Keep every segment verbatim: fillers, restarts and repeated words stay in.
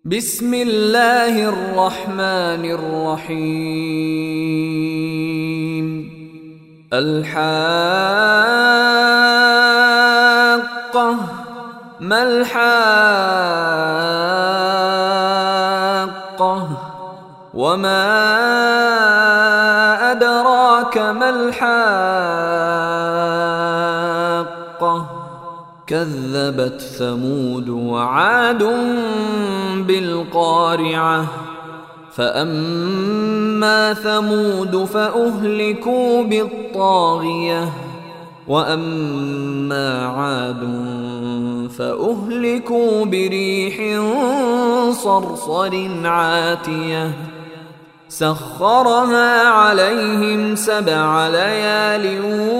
بسم الله الرحمن الرحيم. الحاقة ما الحاقة وما أدراك ما الحاقة كذبت ثمود وعاد بالقارعة فأما ثمود فأهلكوا بالطاغية وأما عاد فأهلكوا بريح صرصر عاتية سخرها عليهم سبع ليال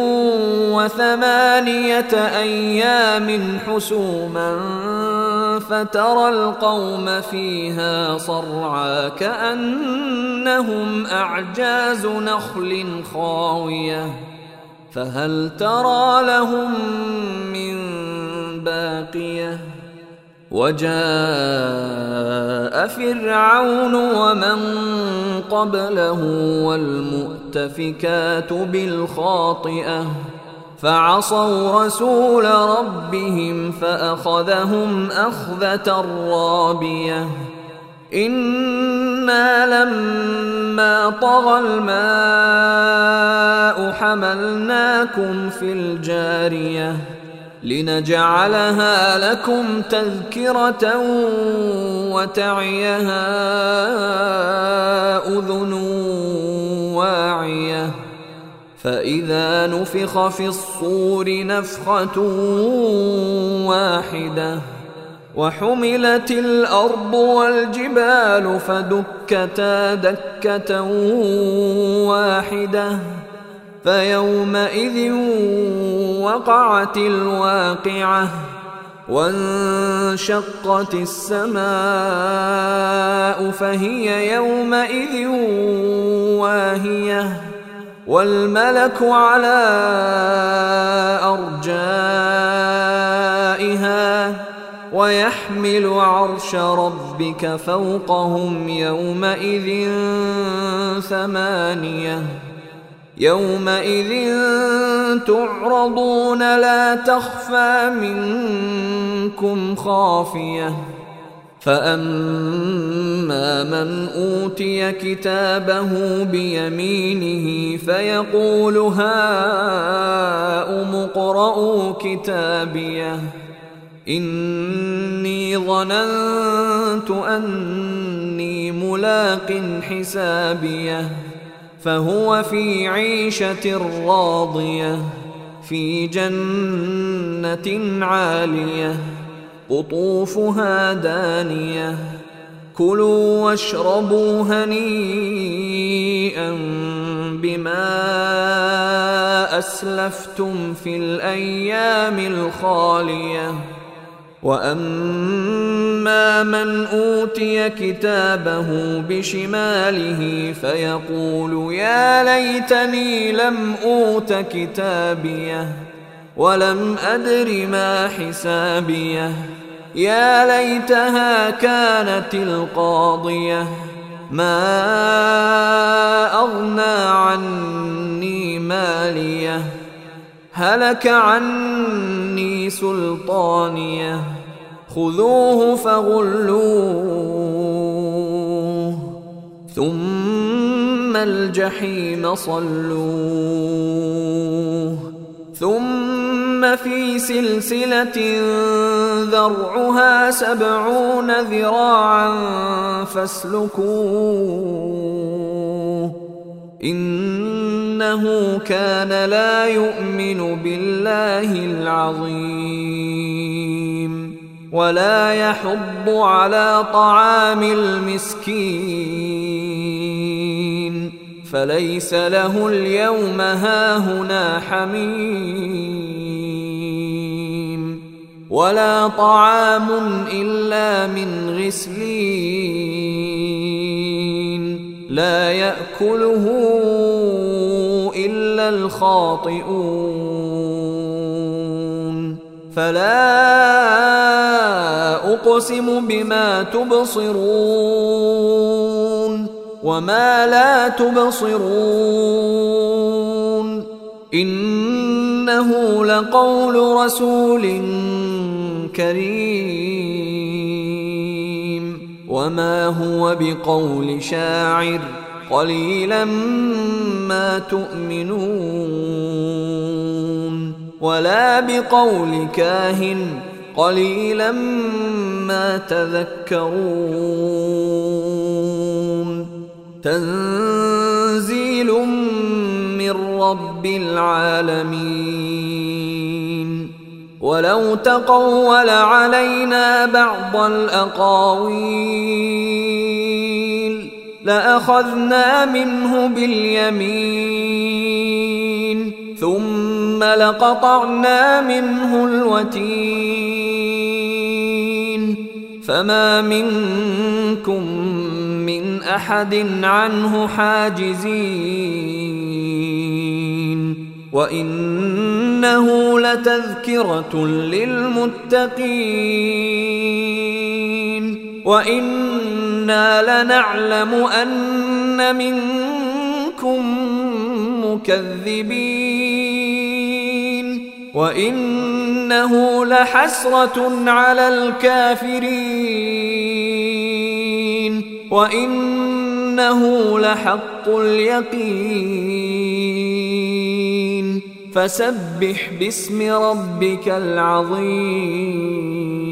وثمانية أيام حسوما فترى القوم فيها صرعى كأنهم أعجاز نخل خاوية فهل ترى لهم من باقية وجاء فرعون ومن قبله والمؤتفكات بالخاطئة فعصوا رسول ربهم فأخذهم أخذة رابية إنا لما طغى الماء حملناكم في الجارية لنجعلها لكم تذكرة وتعيها أذن واعية فإذا نفخ في الصور نفخة واحدة وحملت الأرض والجبال فدكتا دكة واحدة فيومئذ وقعت الواقعة وانشقت السماء فهي يومئذ واهية والملك على أرجائها ويحمل عرش ربك فوقهم يومئذ ثمانية يومئذ تعرضون لا تخفى منكم خافية فأما من أوتي كتابه بيمينه فيقول هاؤم اقرءوا كتابيه إني ظننت أني ملاق حسابيه فهو في عيشة راضية في جنة عالية قطوفها دانية كلوا واشربوا هنيئا بما أسلفتم في الأيام الخالية وأما من أوتي كتابه بشماله فيقول يا ليتني لم أوت كتابيه ولم أدر ما حسابيه يا ليتها كانت القاضية ما أغنى عني ماليه هلك عني سلطانيه خذوه فغلوه ثم الجحيم صلوه ثم في سلسلة ذرعها سبعون ذراعا فاسلكوه إنه كان لا يؤمن بالله العظيم ولا يحض على طعام المسكين فليس له اليوم هاهنا حميم ولا طعام إلا من غسلين لا يأكله إلا الخاطئون فلا أقسم بما تبصرون وما لا تبصرون إنه لقول رسول كريم وما هو بقول شاعر قليلا ما تؤمنون ولا بقول كاهن قليلا ما تذكرون تنزيل من رب العالمين ولو تقول علينا بعض الأقاويل لأخذنا منه باليمين ثم لقطعنا منه الوتين فما منكم من أحد عنه حاجزين وإنه لتذكرة للمتقين وإنا لنعلم أن منكم مكذبين وإنه لحسرة على الكافرين وإنه لحق اليقين فسبح باسم ربك العظيم.